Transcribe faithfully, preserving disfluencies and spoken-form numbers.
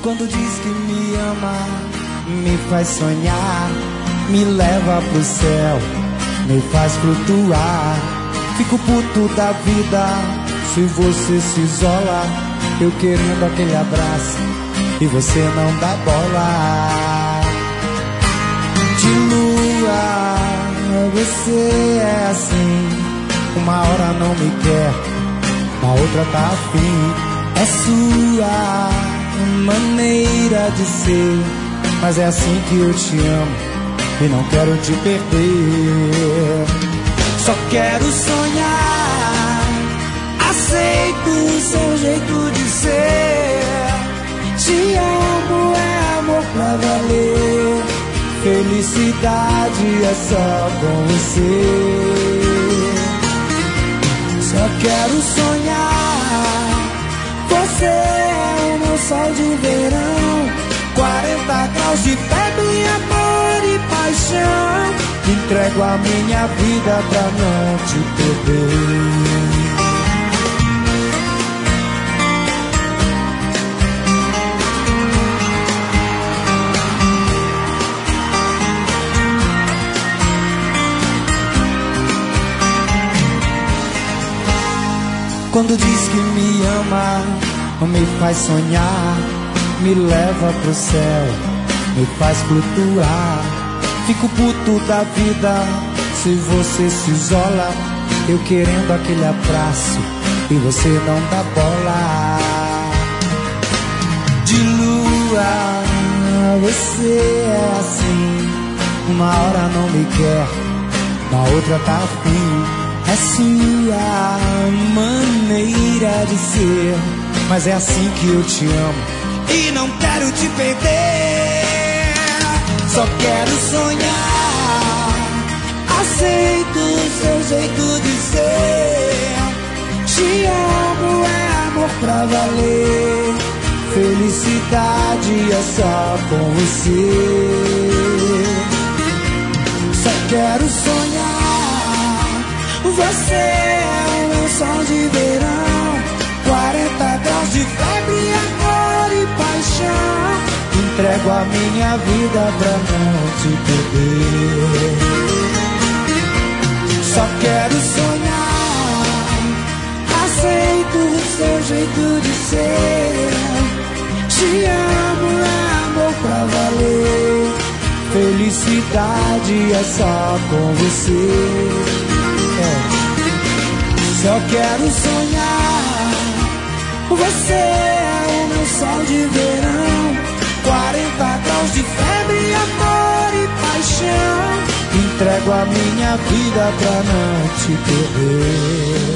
Quando diz que me ama, me faz sonhar, me leva pro céu, me faz flutuar. Fico puto da vida se você se isola, eu querendo aquele abraço e você não dá bola. De lua, você é assim, uma hora não me quer, na outra tá afim. É sua maneira de ser, mas é assim que eu te amo e não quero te perder. Só quero sonhar, aceito o seu jeito de ser. Te amo, é amor pra valer, felicidade é só com você. Só quero sonhar, você é o meu sol de verão, quarenta graus de febre, amor e paixão. Entrego a minha vida pra não te perder. Quando diz que me ama, me faz sonhar, me leva pro céu, me faz flutuar. Fico puto da vida se você se isola, eu querendo aquele abraço e você não dá bola. De lua, você é assim, uma hora não me quer, na outra tá afim. É sua maneira de ser, mas é assim que eu te amo e não quero te perder. Só quero sonhar, aceito o seu jeito de ser. Te amo, é amor pra valer, felicidade é só com você. Só quero sonhar, você é o meu sol de verão, quarenta graus de febre, amor e paixão. Entrego a minha vida pra não te perder. Só quero sonhar, aceito o seu jeito de ser. Te amo, é amor pra valer, felicidade é só com você. Só quero sonhar, você é o meu sol de verão, quarenta graus de febre, amor e paixão. Entrego a minha vida pra não te perder.